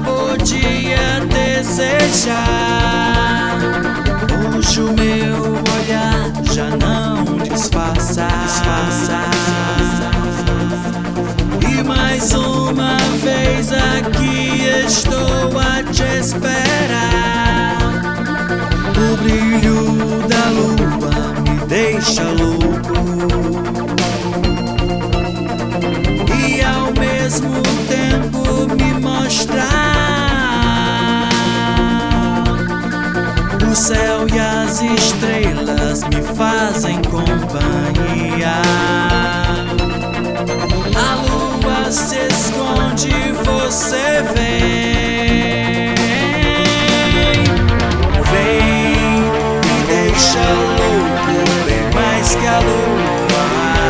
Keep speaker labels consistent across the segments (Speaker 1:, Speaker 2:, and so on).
Speaker 1: podia desejar. Hoje o meu olhar já não disfarça. E mais uma vez aqui estou a te esperar. O brilho da lua me deixa louco e ao mesmo tempo me mostra o céu e as estrelas me fazem companhia. A lua se esconde, você vem, vem, me deixa louco, bem mais que a lua.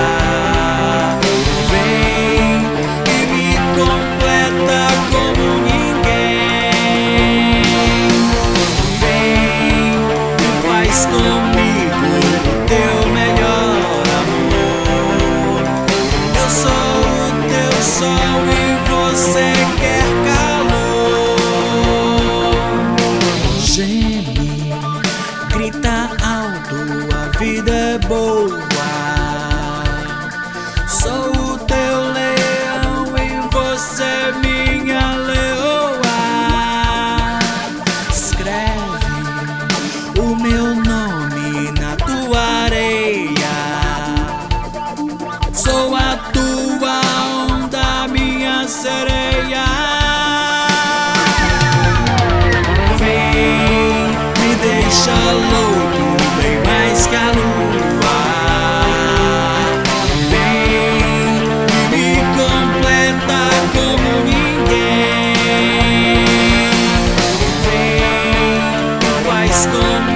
Speaker 1: Vem e me completa como ninguém. Vem e faz comigo o teu melhor amor. Eu sou o teu sol e você quer calor. Geme, grita alto, a vida é boa. Sou o teu leão e você minha leoa. Escreve o meu nome na tua areia. Sou a tua onda, minha sereia. Vem, me deixa louco, bem mais que a lua. Vem e me completa como ninguém. Vem e faz comigo